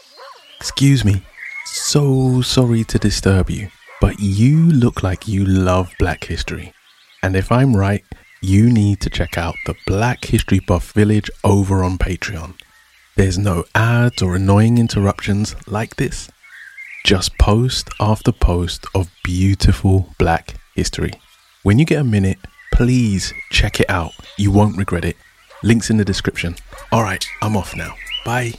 Excuse me, so sorry to disturb you, but you look like you love Black history. And if I'm right, you need to check out the Black History Buff Village over on Patreon. There's no ads or annoying interruptions like this. Just post after post of beautiful Black history. When you get a minute, please check it out. You won't regret it. Links in the description. All right, I'm off now. Bye.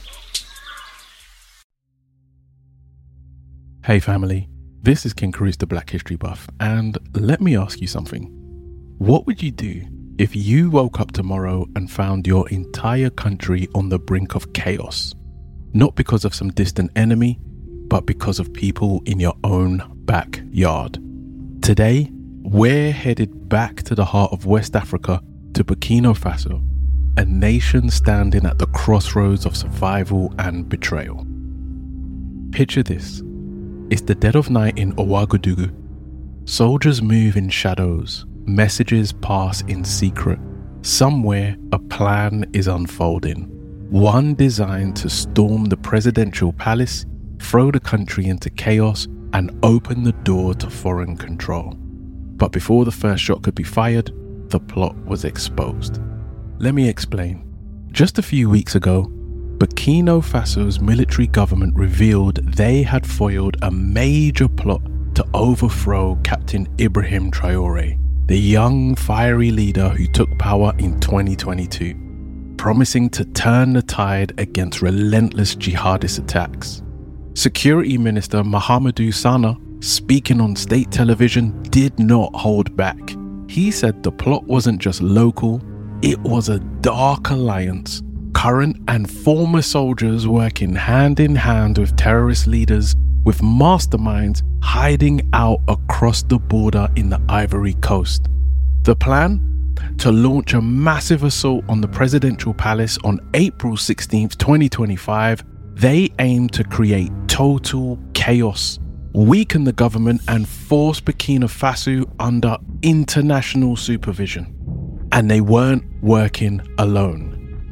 Hey family, this is King Karus the Black History Buff, and let me ask you something. What would you do if you woke up tomorrow and found your entire country on the brink of chaos? Not because of some distant enemy, but because of people in your own backyard. Today, we're headed back to the heart of West Africa, to Burkina Faso, a nation standing at the crossroads of survival and betrayal. Picture this. It's the dead of night in Ouagadougou. Soldiers move in shadows, messages pass in secret. Somewhere a plan is unfolding. One designed to storm the presidential palace, throw the country into chaos, and open the door to foreign control. But before the first shot could be fired, the plot was exposed. Let me explain. Just a few weeks ago, Burkina Faso's military government revealed they had foiled a major plot to overthrow Captain Ibrahim Traoré, the young, fiery leader who took power in 2022, promising to turn the tide against relentless jihadist attacks. Security Minister Mahamadou Sana, speaking on state television, did not hold back. He said the plot wasn't just local, it was a dark alliance. Current and former soldiers working hand in hand with terrorist leaders, with masterminds hiding out across the border in the Ivory Coast. The plan? To launch a massive assault on the presidential palace on April 16th, 2025. They aim to create total chaos, weaken the government, and force Burkina Faso under international supervision. And they weren't working alone.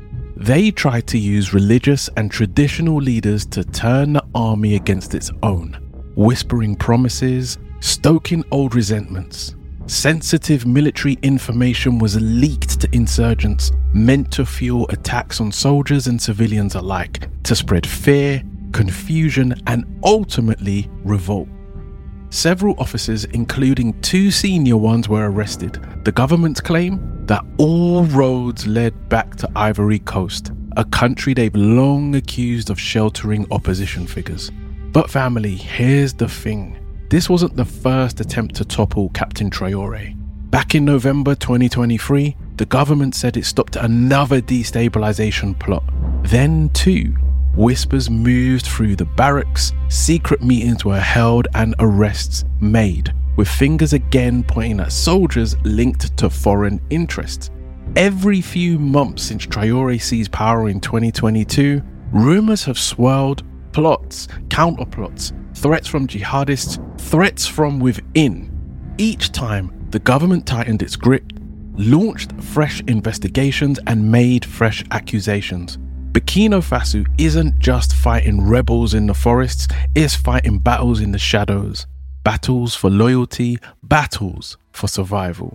They tried to use religious and traditional leaders to turn the army against its own, whispering promises, stoking old resentments. Sensitive military information was leaked to insurgents, meant to fuel attacks on soldiers and civilians alike, to spread fear, confusion, and ultimately revolt. Several officers, including 2 senior ones, were arrested. The government's claim that all roads led back to Ivory Coast, a country they've long accused of sheltering opposition figures. But family, here's the thing. This wasn't the first attempt to topple Captain Traoré. Back in November 2023, the government said it stopped another destabilization plot. Then too, whispers moved through the barracks, secret meetings were held, and arrests made, with fingers again pointing at soldiers linked to foreign interests. Every few months since Traoré seized power in 2022, rumors have swirled, plots, counterplots, threats from jihadists, threats from within. Each time, the government tightened its grip, launched fresh investigations, and made fresh accusations. Burkina Faso isn't just fighting rebels in the forests, it's fighting battles in the shadows. Battles for loyalty, battles for survival.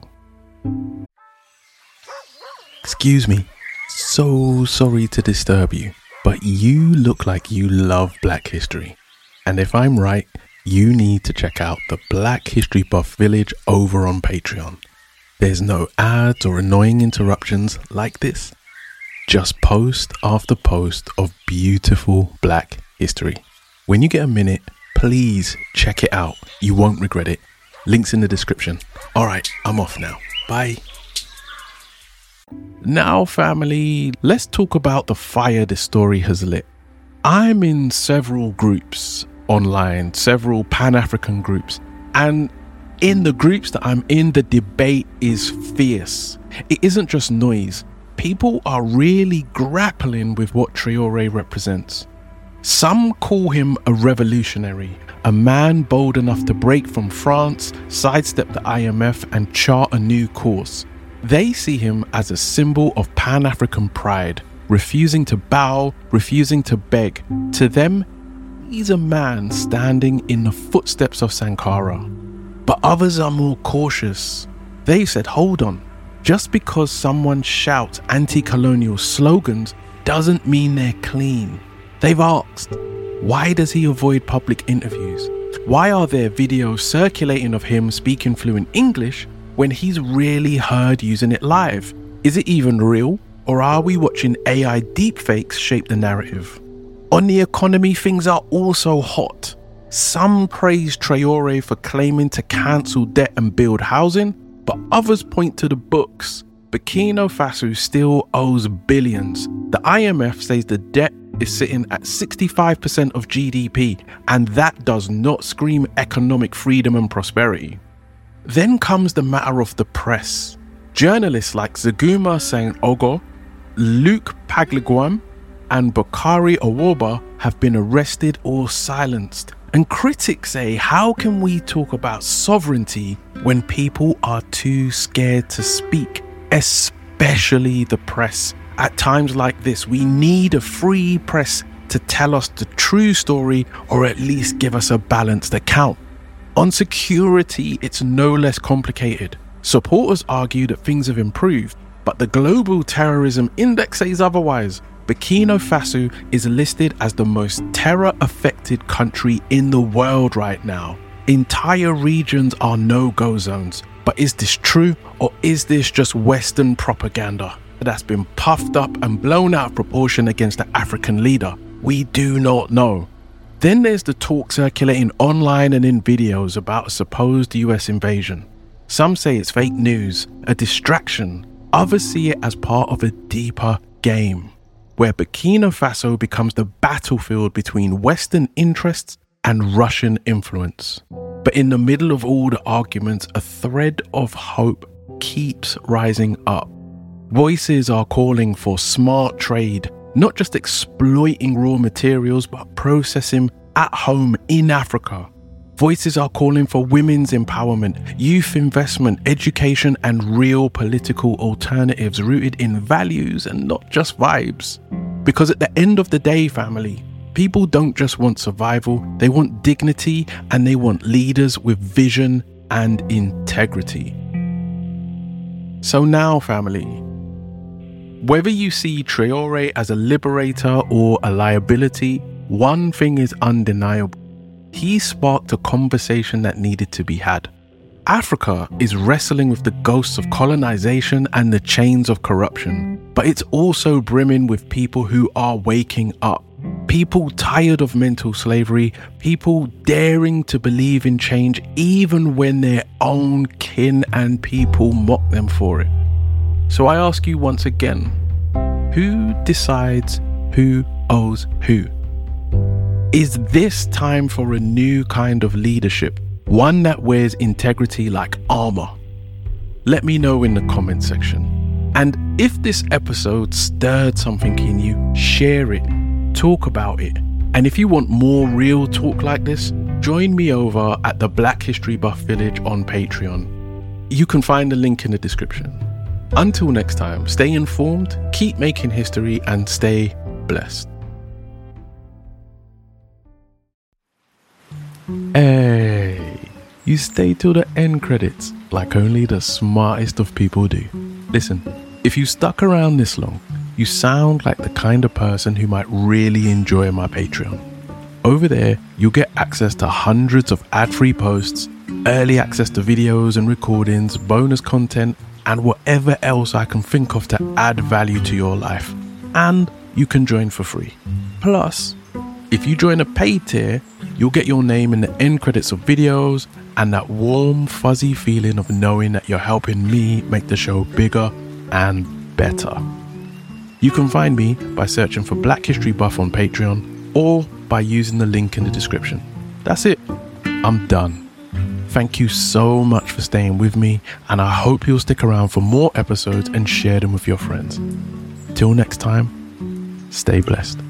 Excuse me, so sorry to disturb you, but you look like you love Black history. And if I'm right, you need to check out the Black History Buff Village over on Patreon. There's no ads or annoying interruptions like this. Just post after post of beautiful Black history. When you get a minute, please check it out. You won't regret it. Links in the description. All right, I'm off now. Bye. Now, family, let's talk about the fire this story has lit. I'm in several groups online, several Pan-African groups, and in the groups that I'm in, the debate is fierce. It isn't just noise. People are really grappling with what Traoré represents. Some call him a revolutionary, a man bold enough to break from France, sidestep the IMF, and chart a new course. They see him as a symbol of Pan-African pride, refusing to bow, refusing to beg. To them, he's a man standing in the footsteps of Sankara. But others are more cautious. They said, hold on, just because someone shouts anti-colonial slogans doesn't mean they're clean. They've asked, why does he avoid public interviews? Why are there videos circulating of him speaking fluent English when he's rarely heard using it live? Is it even real? Or are we watching AI deepfakes shape the narrative? On the economy, things are also hot. Some praise Traoré for claiming to cancel debt and build housing, but others point to the books. Burkina Faso still owes billions. The IMF says the debt is sitting at 65% of GDP, and that does not scream economic freedom and prosperity. Then comes the matter of the press. Journalists like Zaguma Sang-Ogo, Luke Pagliguam, and Bakari Awoba have been arrested or silenced. And critics say, how can we talk about sovereignty when people are too scared to speak, especially the press? At times like this, we need a free press to tell us the true story, or at least give us a balanced account. On security, it's no less complicated. Supporters argue that things have improved, but the Global Terrorism Index says otherwise. Burkina Faso is listed as the most terror-affected country in the world right now. Entire regions are no-go zones. But is this true, or is this just Western propaganda that's been puffed up and blown out of proportion against the African leader? We do not know. Then there's the talk circulating online and in videos about a supposed US invasion. Some say it's fake news, a distraction. Others see it as part of a deeper game, where Burkina Faso becomes the battlefield between Western interests and Russian influence. But in the middle of all the arguments, a thread of hope keeps rising up. Voices are calling for smart trade, not just exploiting raw materials, but processing at home in Africa. Voices are calling for women's empowerment, youth investment, education, and real political alternatives rooted in values and not just vibes. Because at the end of the day, family, people don't just want survival, they want dignity, and they want leaders with vision and integrity. So now, family, whether you see Traoré as a liberator or a liability, one thing is undeniable. He sparked a conversation that needed to be had. Africa is wrestling with the ghosts of colonization and the chains of corruption, but it's also brimming with people who are waking up. People tired of mental slavery, people daring to believe in change even when their own kin and people mock them for it. So I ask you once again, who decides who owes who? Is this time for a new kind of leadership, one that wears integrity like armor? Let me know in the comment section. And if this episode stirred something in you, share it, talk about it. And if you want more real talk like this, join me over at the Black History Buff Village on Patreon. You can find the link in the description. Until next time, stay informed, keep making history, and stay blessed. Hey, you stay till the end credits like only the smartest of people do. Listen, if you stuck around this long, you sound like the kind of person who might really enjoy my Patreon. Over there, you'll get access to hundreds of ad-free posts, early access to videos and recordings, bonus content, and whatever else I can think of to add value to your life. And you can join for free. Plus, if you join a paid tier, you'll get your name in the end credits of videos and that warm, fuzzy feeling of knowing that you're helping me make the show bigger and better. You can find me by searching for Black History Buff on Patreon or by using the link in the description. That's it. I'm done. Thank you so much for staying with me, and I hope you'll stick around for more episodes and share them with your friends. Till next time, stay blessed.